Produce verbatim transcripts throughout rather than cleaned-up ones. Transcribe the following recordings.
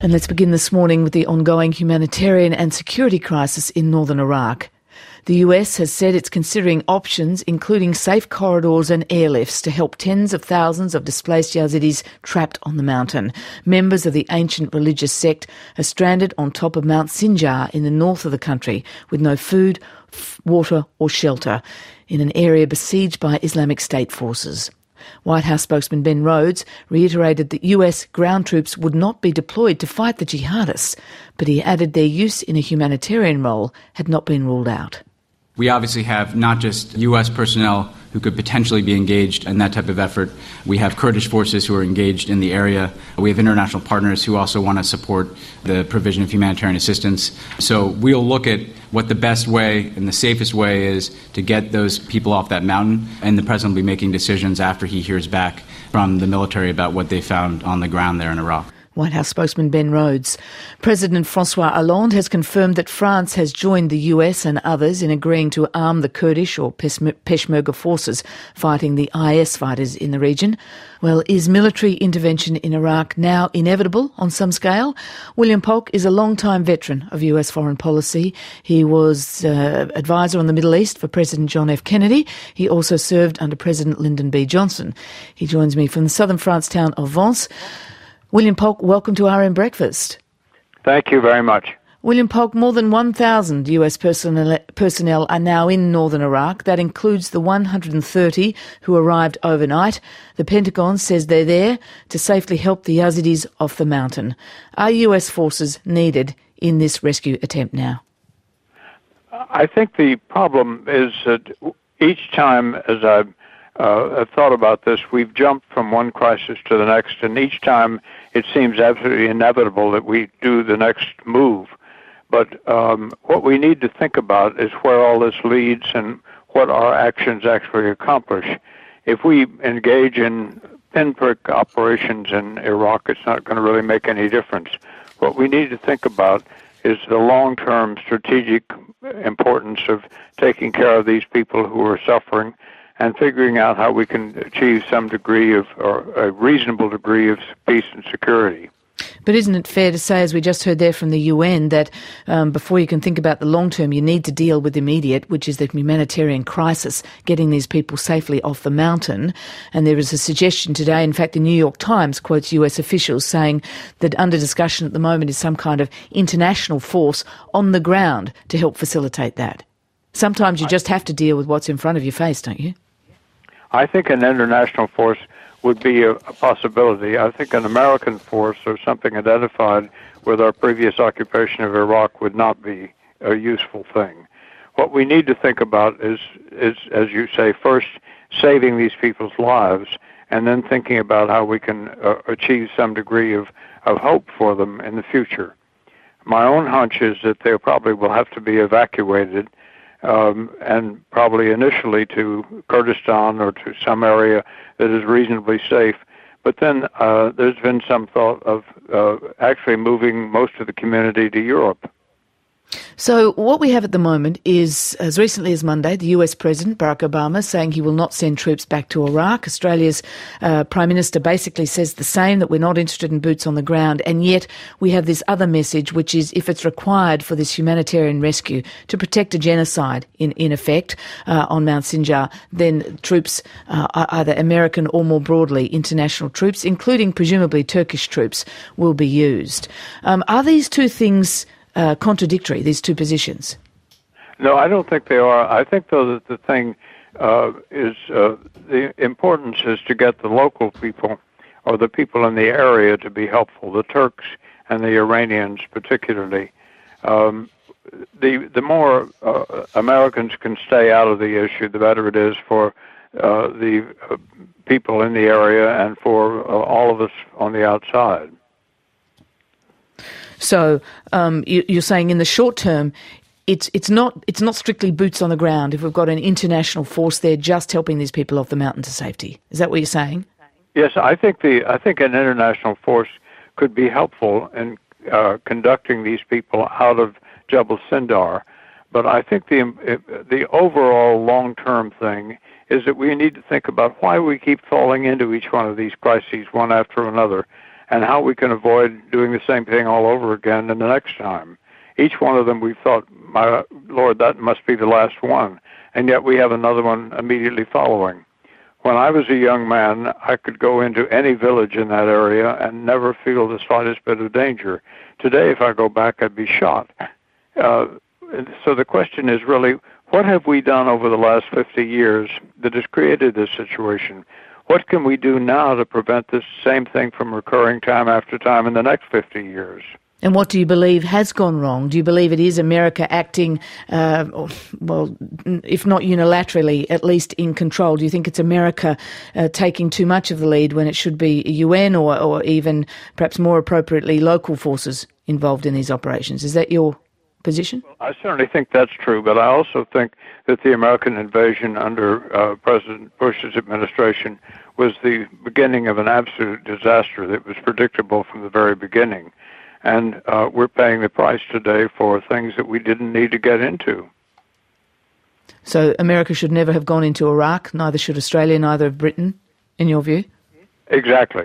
And let's begin this morning with the ongoing humanitarian and security crisis in northern Iraq. The U S has said it's considering options, including safe corridors and airlifts, to help tens of thousands of displaced Yazidis trapped on the mountain. Members of the ancient religious sect are stranded on top of Mount Sinjar in the north of the country with no food, water or shelter in an area besieged by Islamic State forces. White House spokesman Ben Rhodes reiterated that U S ground troops would not be deployed to fight the jihadists, but he added their use in a humanitarian role had not been ruled out. We obviously have not just U S personnel who could potentially be engaged in that type of effort. We have Kurdish forces who are engaged in the area. We have international partners who also want to support the provision of humanitarian assistance. So we'll look at what the best way and the safest way is to get those people off that mountain, and the president will be making decisions after he hears back from the military about what they found on the ground there in Iraq. White House spokesman Ben Rhodes. President Francois Hollande has confirmed that France has joined the U S and others in agreeing to arm the Kurdish or Peshmerga forces fighting the I S fighters in the region. Well, is military intervention in Iraq now inevitable on some scale? William Polk is a long-time veteran of U S foreign policy. He was uh, advisor on the Middle East for President John F. Kennedy. He also served under President Lyndon B. Johnson. He joins me from the southern France town of Vence. William Polk, welcome to R M Breakfast. Thank you very much. William Polk, more than one thousand U S personnel, personnel are now in northern Iraq. That includes the one hundred thirty who arrived overnight. The Pentagon says they're there to safely help the Yazidis off the mountain. Are U S forces needed in this rescue attempt now? I think the problem is that each time as I've Uh, I've thought about this, we've jumped from one crisis to the next, and each time it seems absolutely inevitable that we do the next move. But um, what we need to think about is where all this leads and what our actions actually accomplish. If we engage in pinprick operations in Iraq, it's not going to really make any difference. What we need to think about is the long-term strategic importance of taking care of these people who are suffering and figuring out how we can achieve some degree of, or a reasonable degree of peace and security. But isn't it fair to say, as we just heard there from the U N, that um, before you can think about the long term, you need to deal with the immediate, which is the humanitarian crisis, getting these people safely off the mountain? And there is a suggestion today, in fact, the New York Times quotes U S officials saying that under discussion at the moment is some kind of international force on the ground to help facilitate that. Sometimes you just have to deal with what's in front of your face, don't you? I think an international force would be a, a possibility. I think an American force or something identified with our previous occupation of Iraq would not be a useful thing. What we need to think about is, is, as you say, first saving these people's lives, and then thinking about how we can uh, achieve some degree of, of hope for them in the future. My own hunch is that they probably will have to be evacuated, Um, and probably initially to Kurdistan or to some area that is reasonably safe. But then uh, there's been some thought of uh, actually moving most of the community to Europe. So what we have at the moment is, as recently as Monday, the U S President, Barack Obama, saying he will not send troops back to Iraq. Australia's uh, Prime Minister basically says the same, that we're not interested in boots on the ground. And yet we have this other message, which is if it's required for this humanitarian rescue to protect a genocide, in, in effect, uh, on Mount Sinjar, then troops, uh, either American or more broadly international troops, including presumably Turkish troops, will be used. Um, are these two things Uh, contradictory, these two positions? No, I don't think they are. I think, though, that the thing uh, is uh, the importance is to get the local people or the people in the area to be helpful, the Turks and the Iranians particularly. Um, the the more uh, Americans can stay out of the issue, the better it is for uh, the uh, people in the area and for uh, all of us on the outside. So um, you, you're saying in the short term, it's it's not it's not strictly boots on the ground if we've got an international force there just helping these people off the mountain to safety. Is that what you're saying? Yes, I think the I think an international force could be helpful in uh, conducting these people out of Jabal Sindar, but I think the the overall long-term thing is that we need to think about why we keep falling into each one of these crises one after another, and how we can avoid doing the same thing all over again in the next time. Each one of them we thought, my Lord, that must be the last one, and yet we have another one immediately following. When I was a young man, I could go into any village in that area and never feel the slightest bit of danger. Today, if I go back, I'd be shot. Uh, so the question is really, what have we done over the last fifty years that has created this situation? What can we do now to prevent this same thing from recurring time after time in the next fifty years? And what do you believe has gone wrong? Do you believe it is America acting, uh, well, if not unilaterally, at least in control? Do you think it's America uh, taking too much of the lead when it should be U N or, or even perhaps more appropriately local forces involved in these operations? Is that your position? Well, I certainly think that's true, but I also think that the American invasion under uh, President Bush's administration was the beginning of an absolute disaster that was predictable from the very beginning. And uh, we're paying the price today for things that we didn't need to get into. So America should never have gone into Iraq, neither should Australia, neither have Britain, in your view? Exactly.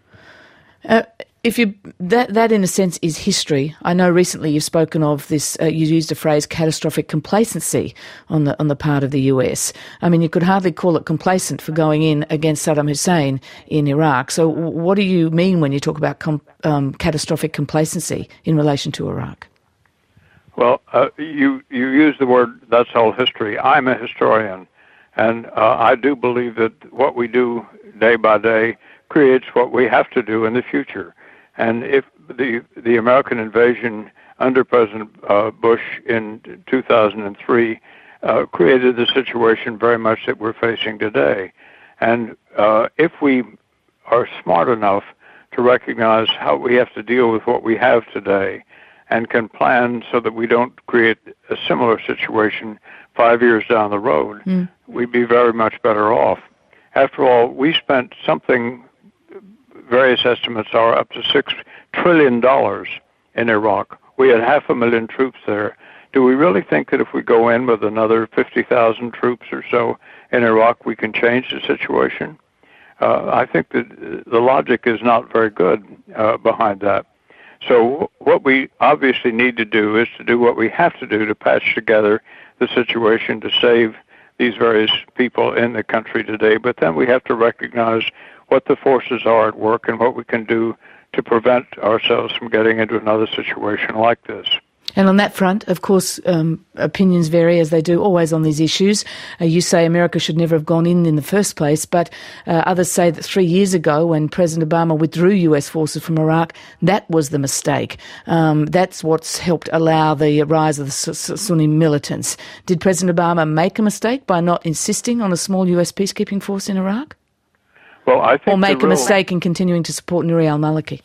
Uh, if you that that in a sense is history. I know recently you've spoken of this. Uh, you used the phrase catastrophic complacency on the on the part of the U S. I mean, you could hardly call it complacent for going in against Saddam Hussein in Iraq. So, what do you mean when you talk about com- um, catastrophic complacency in relation to Iraq? Well, uh, you you use the word "that's all history." I'm a historian, and uh, I do believe that what we do day by day creates what we have to do in the future. And if the the American invasion under President uh, Bush in two thousand three uh, created the situation very much that we're facing today, and uh, if we are smart enough to recognize how we have to deal with what we have today, and can plan so that we don't create a similar situation five years down the road, mm. we'd be very much better off. After all, we spent something, various estimates are up to six trillion dollars in Iraq. We had half a million troops there. Do we really think that if we go in with another fifty thousand troops or so in Iraq, we can change the situation? Uh, I think that the logic is not very good uh, behind that. So what we obviously need to do is to do what we have to do to patch together the situation to save these various people in the country today. But then we have to recognize what the forces are at work and what we can do to prevent ourselves from getting into another situation like this. And on that front, of course, um, opinions vary as they do always on these issues. Uh, you say America should never have gone in in the first place, but uh, others say that three years ago when President Obama withdrew U S forces from Iraq, that was the mistake. Um, that's what's helped allow the rise of the Sunni militants. Did President Obama make a mistake by not insisting on a small U S peacekeeping force in Iraq? Well, I think or make real, a mistake in continuing to support Nouri al-Maliki?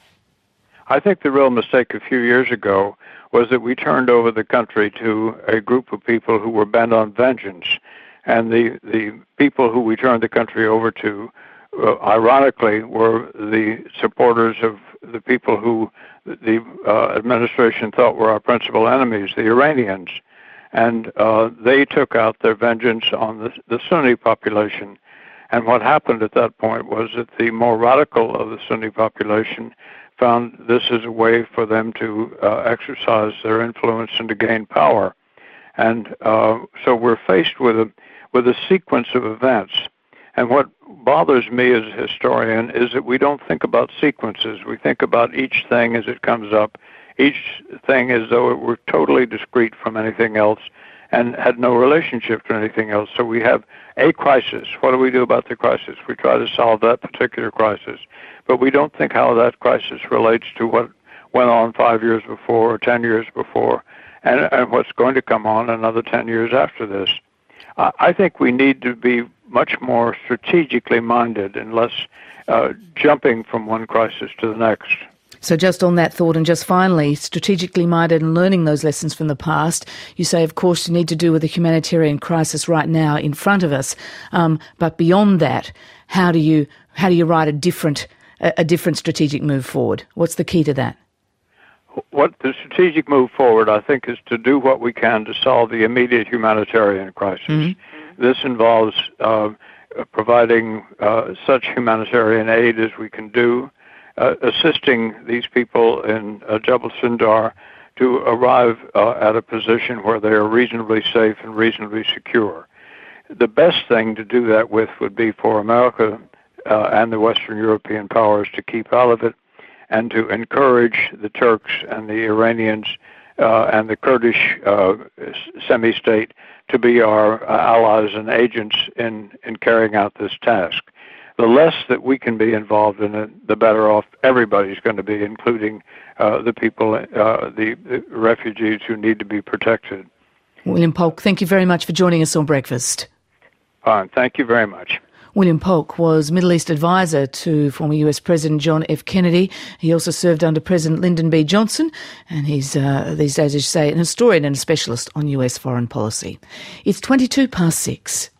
I think the real mistake a few years ago was that we turned over the country to a group of people who were bent on vengeance. And the, the people who we turned the country over to, uh, ironically, were the supporters of the people who the uh, administration thought were our principal enemies, the Iranians. And uh, they took out their vengeance on the, the Sunni population. And what happened at that point was that the more radical of the Sunni population found this as a way for them to uh, exercise their influence and to gain power. And uh, so we're faced with a, with a sequence of events. And what bothers me as a historian is that we don't think about sequences. We think about each thing as it comes up, each thing as though it were totally discrete from anything else and had no relationship to anything else. So we have a crisis. What do we do about the crisis? We try to solve that particular crisis. But we don't think how that crisis relates to what went on five years before or ten years before and, and what's going to come on another ten years after this. I, I think we need to be much more strategically minded and less uh, jumping from one crisis to the next. So just on that thought, and just finally, strategically minded and learning those lessons from the past, you say, of course, you need to do with the humanitarian crisis right now in front of us. Um, but beyond that, how do you how do you write a different a, a different strategic move forward? What's the key to that? What the strategic move forward, I think, is to do what we can to solve the immediate humanitarian crisis. Mm-hmm. This involves uh, providing uh, such humanitarian aid as we can do, uh, assisting these people in uh, Jabal Sindar to arrive uh, at a position where they are reasonably safe and reasonably secure. The best thing to do that with would be for America uh, and the Western European powers to keep out of it and to encourage the Turks and the Iranians uh, and the Kurdish uh, semi-state to be our uh, allies and agents in, in carrying out this task. The less that we can be involved in it, the better off everybody's going to be, including uh, the people, uh, the, the refugees who need to be protected. William Polk, thank you very much for joining us on Breakfast. Fine, thank you very much. William Polk was Middle East advisor to former U S President John F. Kennedy. He also served under President Lyndon B. Johnson, and he's, uh, these days, as you say, an historian and a specialist on U S foreign policy. It's twenty-two past six.